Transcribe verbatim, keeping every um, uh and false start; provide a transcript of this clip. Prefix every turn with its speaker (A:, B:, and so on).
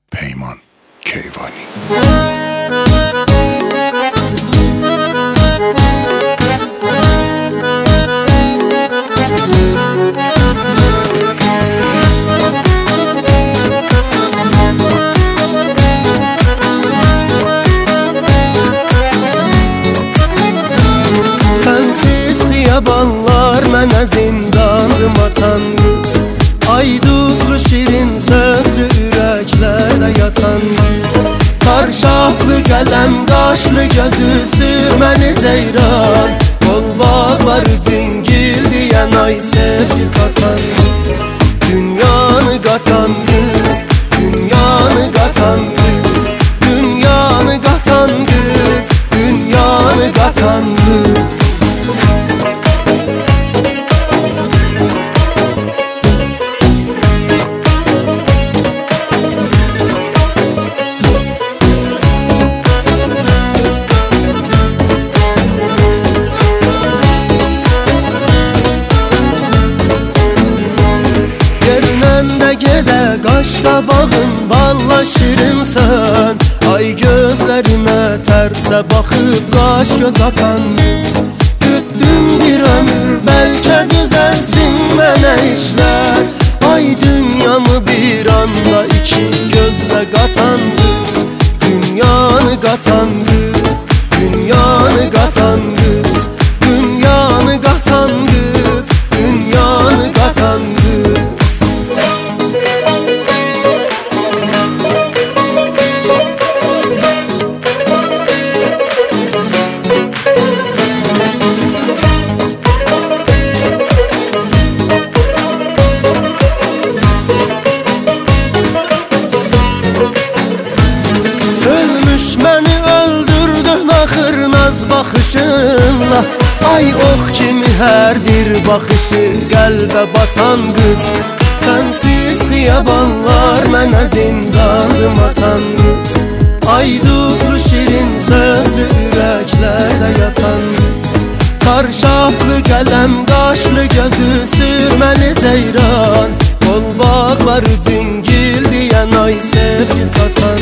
A: Peyman Keyvani.
B: Sensiz xiyabanlar mənə zindandım atan qız, ay duzlu şirin sözlü ürəklərdə yatan qız. Çarşaflı qələm qaşlı gözü sürməni ceyran, qol bağları cingil deyən ay sevgi satan qız. Dünyanı qatan qız, dünyanı qatan qız, dünyanı qatan qız, dünyanı qatan qız. Gedə qaş qabağın valla şirinsən, ay gözlərimə tərzə baxıb qaş göz atan qız. Gütdüm bir ömür bəlkə düzəlsin mənə işlər, ay dünyamı bir anda iki gözlə qatan qız. Dünyanı qatan qız, dünyanı qatan qız, dünyanı qatan qız, dünyanı qatan qız. Məni öldürdün axırnaz baxışınla, ay ox kimi hərdir baxışı qəlbə batan qız. Sənsiz xiyabanlar mənə zindandım atan qız, ay duzlu şirin sözlü ürəklərdə yatan qız. Çarşaflı qələm qaşlı gözü sürməni ceyran, qol bağları cingil deyən ay sevgi satan